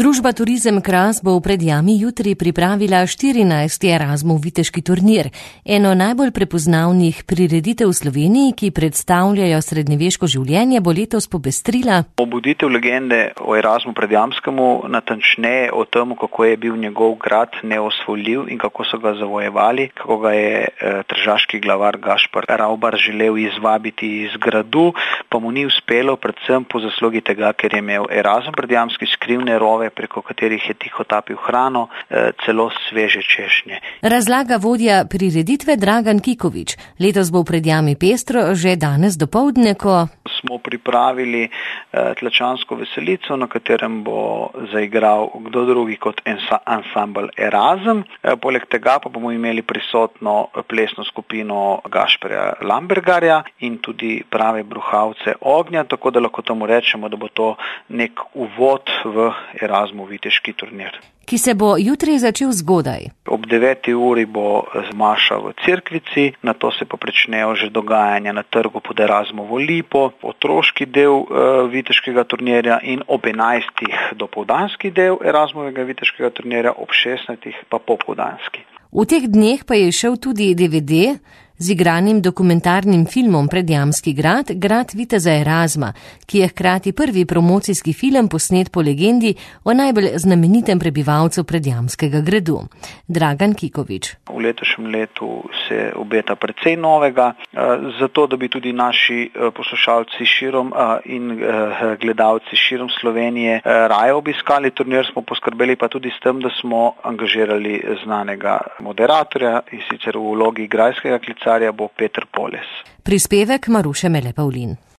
Družba Turizem Kras bo v Predjami jutri pripravila 14. Erasmov viteški turnir, eno najbolj prepoznavnih prireditev v Sloveniji, ki predstavljajo srednjeveško življenje, bo letos popestrila obuditev legende o Erasmu Predjamskemu, natančneje o tem, kako je bil njegov grad neosvojljiv in kako so ga zavojevali, kako ga je tržaški glavar Gašper Ravbar želel izvabiti iz gradu, pa mu ni uspelo, predvsem po zaslugi tega, ker je imel Erasm Predjamski skrivne rove, preko katerih je tihotapil hrano, celo sveže češnje. Razlaga vodja prireditve Dragan Kikovič. Letos bo v Predjami pestro že danes dopoldne, ko smo pripravili tlačansko veselico, na katerem bo zaigral kdo drugi kot ansambel Erasm. Poleg tega pa bomo imeli prisotno plesno skupino Gašperja Lambergarja in tudi prave bruhalce ognja, tako da lahko tomu rečemo, da bo to nek uvod v Erasmov viteški turnir, ki se bo jutri začel zgodaj. Ob 9. uri bo maša v cerkvici, nato se pa pričnejo že dogajanja na trgu pod Erasmovo lipo, otroški del viteškega turnirja in ob 11. dopoldanski del Erasmovega viteškega turnirja, ob 16. pa popoldanski. V teh dneh pa je šel tudi DVD z igranim dokumentarnim filmom Predjamski grad, grad viteza Erasma, ki je hkrati prvi promocijski film posnet po legendi o najbolj znamenitem prebivalcu Predjamskega gradu. Dragan Kikovič. V letošnjem letu se obeta precej novega, zato da bi tudi naši poslušalci širom in gledalci širom Slovenije raje obiskali turnir, smo poskrbeli pa tudi s tem, da smo angažirali znanega moderatorja, in sicer v vlogi grajskega klicarja bo Peter Poles. Prispevek Maruše Mele Pavlin.